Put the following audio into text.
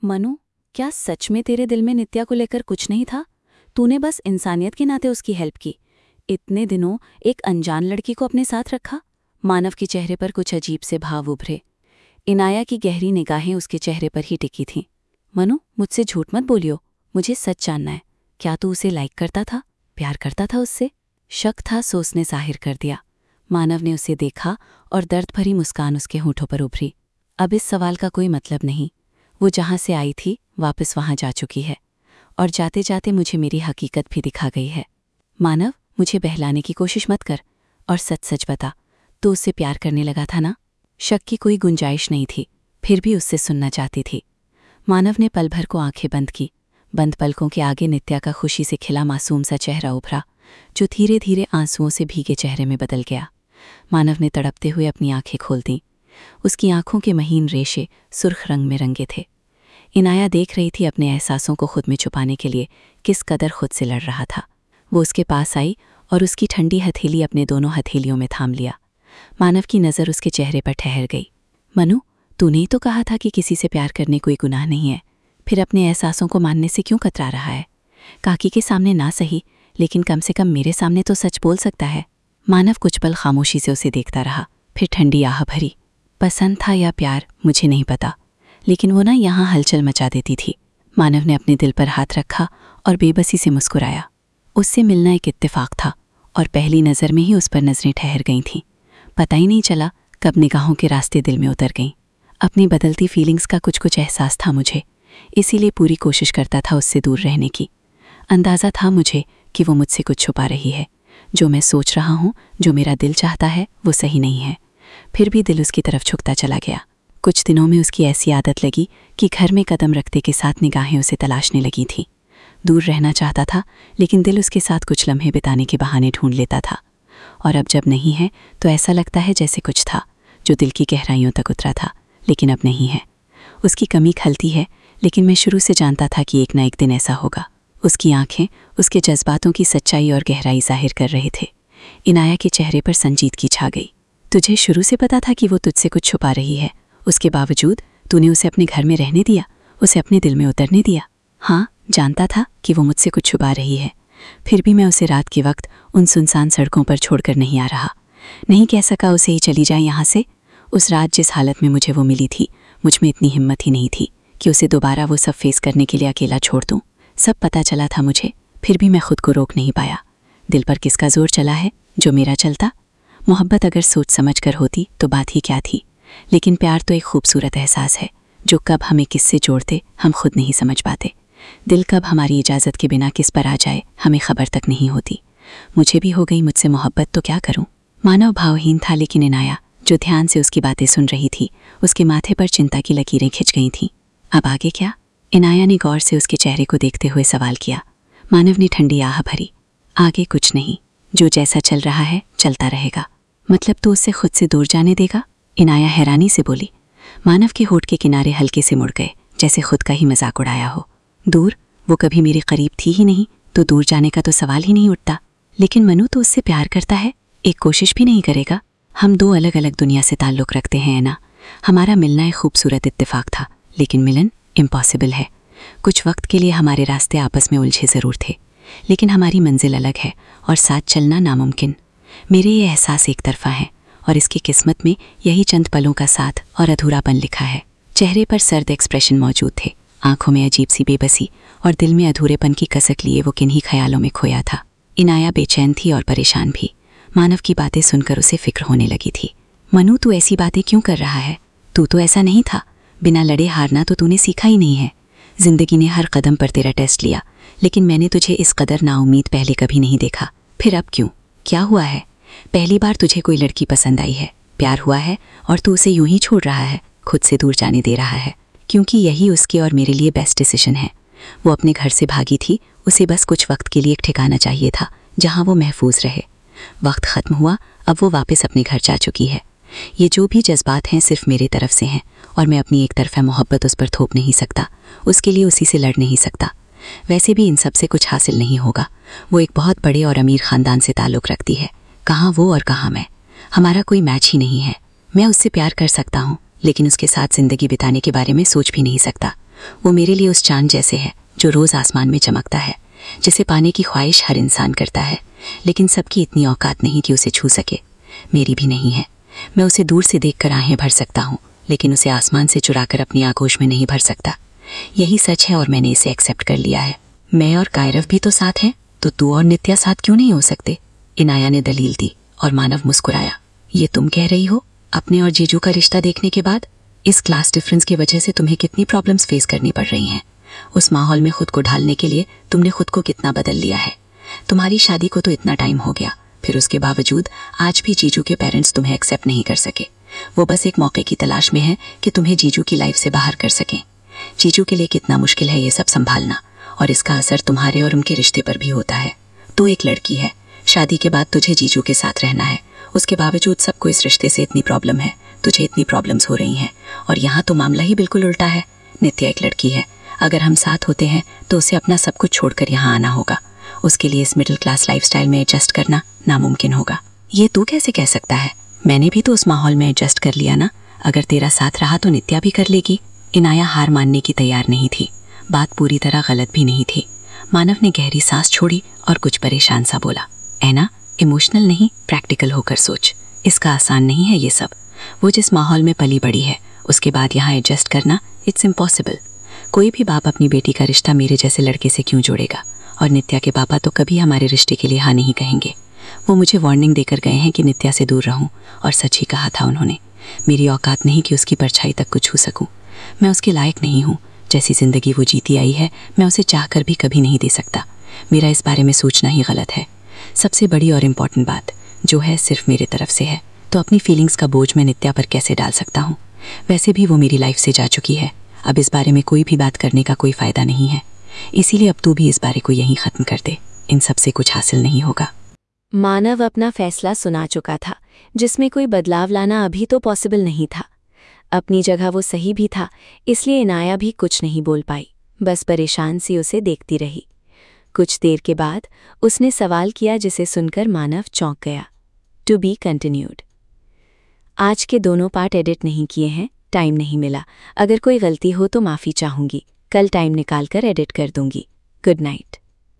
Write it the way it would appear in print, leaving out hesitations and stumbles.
मनु, क्या सच में तेरे दिल में नित्या को लेकर कुछ नहीं था? तूने बस इंसानियत के नाते उसकी हेल्प की। इतने दिनों एक अनजान लड़की को अपने साथ रखा। मानव के चेहरे पर कुछ अजीब से भाव उभरे। इनाया की गहरी निगाहें उसके चेहरे पर ही टिकी थीं। मनु, मुझसे झूठ मत बोलियो, मुझे सच जानना है। क्या तू उसे लाइक करता था, प्यार करता था उससे? शक था सो उसने जाहिर कर दिया। मानव ने उसे देखा और दर्द भरी मुस्कान उसके होठों पर उभरी। अब इस सवाल का कोई मतलब नहीं। वो जहाँ से आई थी वापस वहाँ जा चुकी है, और जाते जाते मुझे मेरी हकीकत भी दिखा गई है। मानव, मुझे बहलाने की कोशिश मत कर और सच सच बता, तो उससे प्यार करने लगा था ना? शक की कोई गुंजाइश नहीं थी, फिर भी उससे सुनना चाहती थी। मानव ने पल भर को आंखें बंद की। बंद पलकों के आगे नित्या का खुशी से खिला मासूम सा चेहरा उभरा, जो धीरे धीरे आंसुओं से भीगे चेहरे में बदल गया। मानव ने तड़पते हुए अपनी आंखें खोल दीं। उसकी आंखों के महीन रेशे सुर्ख रंग में रंगे थे। इनाया देख रही थी अपने एहसासों को खुद में छुपाने के लिए किस कदर खुद से लड़ रहा था। वो उसके पास आई और उसकी ठंडी हथेली अपने दोनों हथेलियों में थाम लिया। मानव की नज़र उसके चेहरे पर ठहर गई। मनु, तूने ही तो कहा था कि किसी से प्यार करने कोई गुनाह नहीं है, फिर अपने एहसासों को मानने से क्यों कतरा रहा है? काकी के सामने ना सही, लेकिन कम से कम मेरे सामने तो सच बोल सकता है। मानव कुछ पल खामोशी से उसे देखता रहा, फिर ठंडी आह भरी। पसंद था या प्यार मुझे नहीं पता, लेकिन वो ना यहाँ हलचल मचा देती थी। मानव ने अपने दिल पर हाथ रखा और बेबसी से मुस्कुराया। उससे मिलना एक इत्तेफाक था और पहली नज़र में ही उस पर नज़रें ठहर गई थीं। पता ही नहीं चला कब निगाहों के रास्ते दिल में उतर गईं। अपनी बदलती फीलिंग्स का कुछ कुछ एहसास था मुझे, इसीलिए पूरी कोशिश करता था उससे दूर रहने की। अंदाज़ा था मुझे कि वो मुझसे कुछ छुपा रही है। जो मैं सोच रहा हूँ, जो मेरा दिल चाहता है, वो सही नहीं है। फिर भी दिल उसकी तरफ झुकता चला गया। कुछ दिनों में उसकी ऐसी आदत लगी कि घर में कदम रखते के साथ निगाहें उसे तलाशने लगी थी। दूर रहना चाहता था, लेकिन दिल उसके साथ कुछ लम्हे बिताने के बहाने ढूंढ लेता था। और अब जब नहीं है तो ऐसा लगता है जैसे कुछ था जो दिल की गहराइयों तक उतरा था, लेकिन अब नहीं है। उसकी कमी खलती है, लेकिन मैं शुरू से जानता था कि एक ना एक दिन ऐसा होगा। उसकी आंखें उसके जज्बातों की सच्चाई और गहराई जाहिर कर रहे थे। इनाया के चेहरे पर संजीदगी छा गई। तुझे शुरू से पता था कि वो तुझसे कुछ छुपा रही है, उसके बावजूद तूने उसे अपने घर में रहने दिया, उसे अपने दिल में उतरने दिया? हाँ, जानता था कि वो मुझसे कुछ छुपा रही है, फिर भी मैं उसे रात के वक्त उन सुनसान सड़कों पर छोड़कर नहीं आ रहा। नहीं कह सका उसे ही चली जाए यहाँ से। उस रात जिस हालत में मुझे वो मिली थी, मुझ में इतनी हिम्मत ही नहीं थी कि उसे दोबारा वो सब फेस करने के लिए अकेला छोड़ दूँ। सब पता चला था मुझे, फिर भी मैं खुद को रोक नहीं पाया। दिल पर किसका जोर चला है जो मेरा चलता? मोहब्बत अगर सोच समझ कर होती तो बात ही क्या थी, लेकिन प्यार तो एक खूबसूरत एहसास है जो कब हमें किससे जोड़ते हम खुद नहीं समझ पाते। दिल कब हमारी इजाज़त के बिना किस पर आ जाए हमें खबर तक नहीं होती। मुझे भी हो गई मुझसे मोहब्बत, तो क्या करूं? मानव भावहीन था, लेकिन इनाया जो ध्यान से उसकी बातें सुन रही थी, उसके माथे पर चिंता की लकीरें खिंच गई थीं। अब आगे क्या? इनाया ने गौर से उसके चेहरे को देखते हुए सवाल किया। मानव ने ठंडी आह भरी। आगे कुछ नहीं, जो जैसा चल रहा है चलता रहेगा। मतलब तू उससे खुद से दूर जाने देगा? इनाया हैरानी से बोली। मानव के होठ के किनारे हल्के से मुड़ गए, जैसे खुद का ही मजाक उड़ाया हो। दूर? वो कभी मेरे करीब थी ही नहीं, तो दूर जाने का तो सवाल ही नहीं उठता। लेकिन मनु तो उससे प्यार करता है, एक कोशिश भी नहीं करेगा? हम दो अलग अलग दुनिया से ताल्लुक़ रखते हैं ना। हमारा मिलना एक खूबसूरत इत्तेफाक था, लेकिन मिलन इम्पॉसिबल है। कुछ वक्त के लिए हमारे रास्ते आपस में उलझे ज़रूर थे, लेकिन हमारी मंजिल अलग है और साथ चलना नामुमकिन। मेरे ये एहसास एक तरफा है और इसकी किस्मत में यही चंद पलों का साथ और अधूरापन लिखा है। चेहरे पर सर्द एक्सप्रेशन मौजूद थे, आंखों में अजीब सी बेबसी और दिल में अधूरेपन की कसक लिए वो किन्हीं ख्यालों में खोया था। इनाया बेचैन थी और परेशान भी। मानव की बातें सुनकर उसे फिक्र होने लगी थी। मनु, तू ऐसी बातें क्यों कर रहा है? तू तो ऐसा नहीं था। बिना लड़े हारना तो तूने सीखा ही नहीं है। जिंदगी ने हर कदम पर तेरा टेस्ट लिया, लेकिन मैंने तुझे इस कदर नाउम्मीद पहले कभी नहीं देखा। फिर अब क्यों? क्या हुआ है? पहली बार तुझे कोई लड़की पसंद आई है, प्यार हुआ है और तू उसे यूं ही छोड़ रहा है, खुद से दूर जाने दे रहा है, क्योंकि यही उसके और मेरे लिए बेस्ट डिसीजन है। वो अपने घर से भागी थी, उसे बस कुछ वक्त के लिए एक ठिकाना चाहिए था जहां वो महफूज रहे। वक्त ख़त्म हुआ, अब वो वापस अपने घर जा चुकी है। ये जो भी जज्बात हैं सिर्फ मेरे तरफ से हैं और मैं अपनी एक तरफा मोहब्बत उस पर थोप नहीं सकता, उसके लिए उसी से लड़ नहीं सकता। वैसे भी इन सब से कुछ हासिल नहीं होगा। वो एक बहुत बड़े और अमीर ख़ानदान से ताल्लुक़ रखती है, कहाँ वो और कहाँ मैं। हमारा कोई मैच ही नहीं है। मैं उससे प्यार कर सकता हूँ, लेकिन उसके साथ ज़िंदगी बिताने के बारे में सोच भी नहीं सकता। वो मेरे लिए उस चांद जैसे है जो रोज़ आसमान में चमकता है, जिसे पाने की ख्वाहिश हर इंसान करता है, लेकिन सबकी इतनी औकात नहीं कि उसे छू सके। मेरी भी नहीं है। मैं उसे दूर से देखकर आहें भर सकता हूँ, लेकिन उसे आसमान से चुराकर अपनी आगोश में नहीं भर सकता। यही सच है और मैंने इसे एक्सेप्ट कर लिया है। मैं और कायरव भी तो साथ हैं, तो तू और नित्या साथ क्यों नहीं हो सकते? इनाया ने दलील दी और मानव मुस्कुराया। ये तुम कह रही हो अपने और जीजू का रिश्ता देखने के बाद? इस क्लास डिफरेंस की वजह से तुम्हें कितनी प्रॉब्लम्स फेस करनी पड़ रही हैं। उस माहौल में खुद को ढालने के लिए तुमने खुद को कितना बदल लिया है। तुम्हारी शादी को तो इतना टाइम हो गया, फिर उसके बावजूद आज भी जीजू के पेरेंट्स तुम्हें एक्सेप्ट नहीं कर सके। वो बस एक मौके की तलाश में है कि तुम्हें जीजू की लाइफ से बाहर कर सकें। जीजू के लिए कितना मुश्किल है ये सब संभालना, और इसका असर तुम्हारे और उनके रिश्ते पर भी होता है। तू एक लड़की है, शादी के बाद तुझे जीजू के साथ रहना है। उसके बावजूद सबको इस रिश्ते से इतनी प्रॉब्लम है, तुझे इतनी प्रॉब्लम्स हो रही हैं, और यहाँ तो मामला ही बिल्कुल उल्टा है। नित्या एक लड़की है, अगर हम साथ होते हैं तो उसे अपना सब कुछ छोड़कर यहाँ आना होगा। उसके लिए इस मिडिल क्लास लाइफस्टाइल में एडजस्ट करना नामुमकिन होगा। ये तू कैसे कह सकता है? मैंने भी तो उस माहौल में एडजस्ट कर लिया ना। अगर तेरा साथ रहा तो नित्या भी कर लेगी। इनाया हार मानने की तैयार नहीं थी। बात पूरी तरह गलत भी नहीं थी। मानव ने गहरी सांस छोड़ी और कुछ परेशान सा बोला, ऐना, इमोशनल नहीं, प्रैक्टिकल होकर सोच। इसका आसान नहीं है ये सब। वो जिस माहौल में पली बड़ी है, उसके बाद यहाँ एडजस्ट करना, इट्स इम्पॉसिबल। कोई भी बाप अपनी बेटी का रिश्ता मेरे जैसे लड़के से क्यों जोड़ेगा? और नित्या के पापा तो कभी हमारे रिश्ते के लिए हाँ नहीं कहेंगे। वो मुझे वार्निंग देकर गए हैं कि नित्या से दूर रहूं, और सच ही कहा था उन्होंने। मेरी औकात नहीं कि उसकी परछाई तक को छू सकूं। मैं उसके लायक नहीं हूँ। जैसी जिंदगी वो जीती आई है, मैं उसे चाहकर भी कभी नहीं दे सकता। मेरा इस बारे में सोचना ही गलत है। सबसे बड़ी और इम्पॉर्टेंट बात जो है सिर्फ मेरे तरफ से है, तो अपनी फीलिंग्स का बोझ मैं नित्या पर कैसे डाल सकता हूँ? वैसे भी वो मेरी लाइफ से जा चुकी है। अब इस बारे में कोई भी बात करने का कोई फ़ायदा नहीं है। इसीलिए अब तू भी इस बारे को यहीं ख़त्म कर दे। इन सब से कुछ हासिल नहीं होगा। मानव अपना फैसला सुना चुका था, जिसमें कोई बदलाव लाना अभी तो पॉसिबल नहीं था। अपनी जगह वो सही भी था, इसलिए इनाया भी कुछ नहीं बोल पाई, बस परेशान सी उसे देखती रही। कुछ देर के बाद उसने सवाल किया जिसे सुनकर मानव चौंक गया। To be continued. आज के दोनों पार्ट एडिट नहीं किए हैं, टाइम नहीं मिला। अगर कोई गलती हो तो माफ़ी चाहूँगी, कल टाइम निकाल कर एडिट कर दूंगी। Good night.